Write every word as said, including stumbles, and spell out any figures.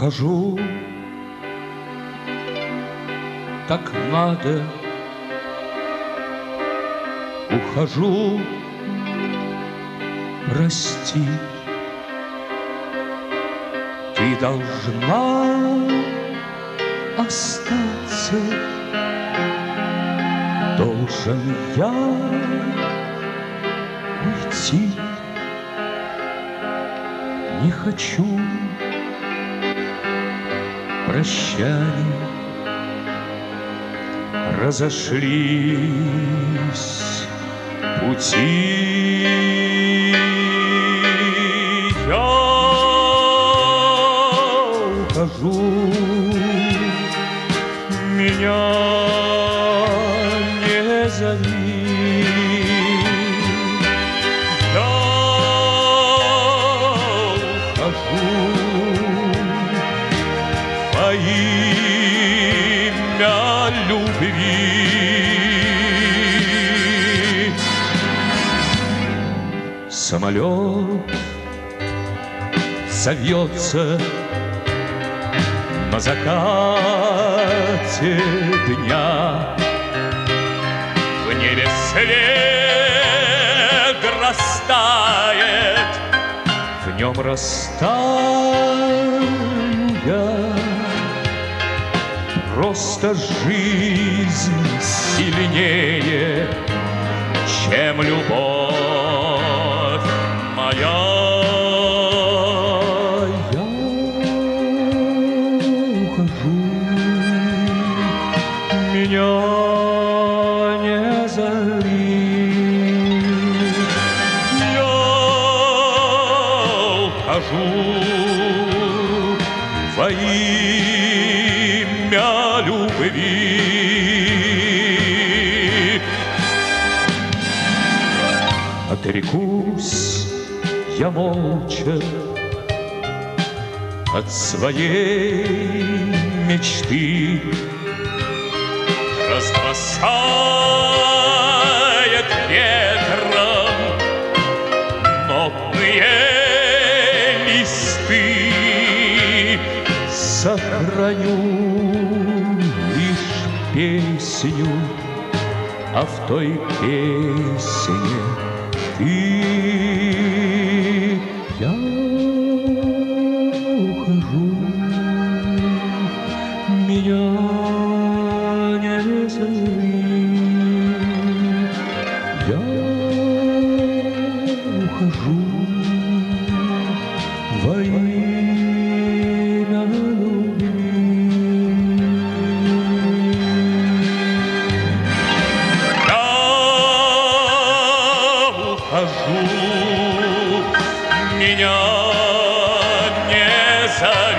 Ухожу, так надо. Ухожу, прости. Ты должна остаться. Должен я уйти. Не хочу прощания. Разошлись пути. Я ухожу, меня не зови. Я ухожу во имя любви. Самолет зовется на закате дня. В небе свет растает, в нем растаю я. Просто жизнь сильнее, чем любовь моя. Я ухожу, меня не зови. Я ухожу во имя любви. Отрекусь я молча от своей мечты. Разбросает ветром нотные листы. Сохраню лишь песню, а в той песне ты. Я ухожу, меня не зови. Я ухожу во имя любви. Я ухожу, меня не зови.